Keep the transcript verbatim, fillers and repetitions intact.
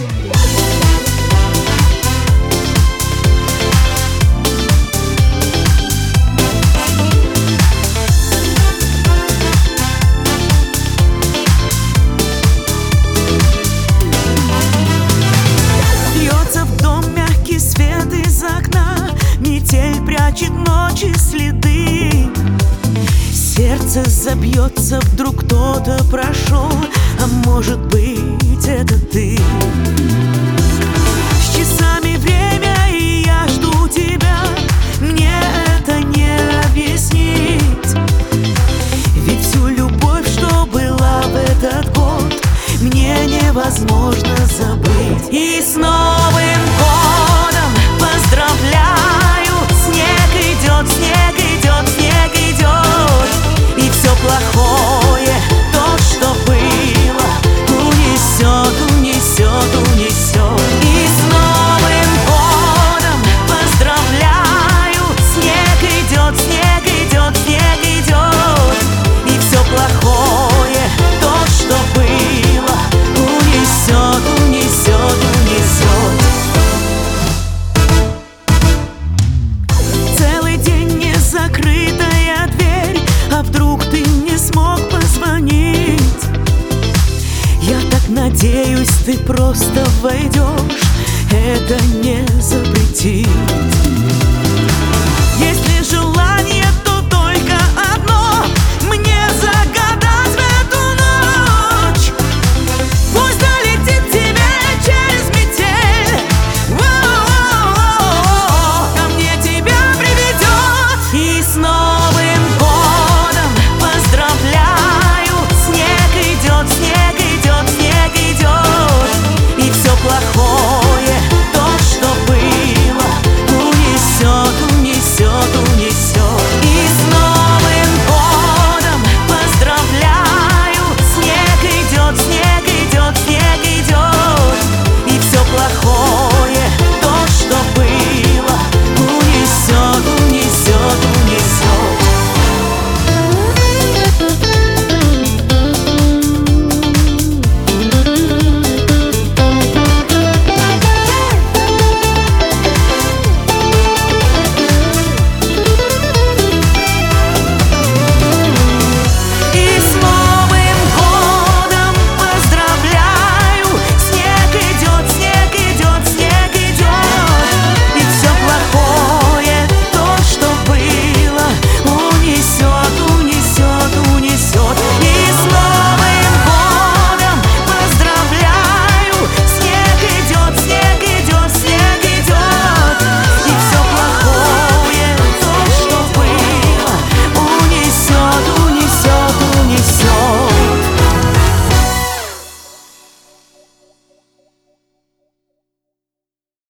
Прячет ночи следы. Сердце забьется, вдруг кто-то прошел, а может быть это ты. С часами время, и я жду тебя. Мне это не объяснить, ведь всю любовь, что была в этот год, мне невозможно забыть. И с Новым годом поздравляю! Снег идет, снег идет, и все плохое, то, что было, унесет, унесет, унесет. И с Новым годом поздравляю! Снег идет, снег идет, снег идет, и все плохое, то, что было, унесет, унесет, унесет. Закрытая дверь, а вдруг ты не смог позвонить? Я так надеюсь, ты просто войдешь, это не запретить.